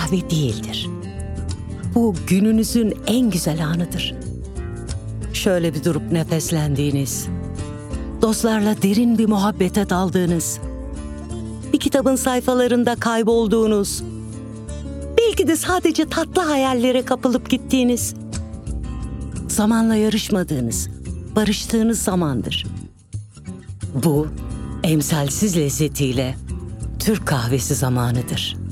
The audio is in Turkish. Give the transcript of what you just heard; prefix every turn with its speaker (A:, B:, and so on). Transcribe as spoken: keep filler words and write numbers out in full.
A: kahve değildir. Bu gününüzün en güzel anıdır. Şöyle bir durup nefeslendiğiniz, dostlarla derin bir muhabbete daldığınız, bir kitabın sayfalarında kaybolduğunuz, belki de sadece tatlı hayallere kapılıp gittiğiniz, zamanla yarışmadığınız, barıştığınız zamandır. Bu, emsalsiz lezzetiyle Türk kahvesi zamanıdır.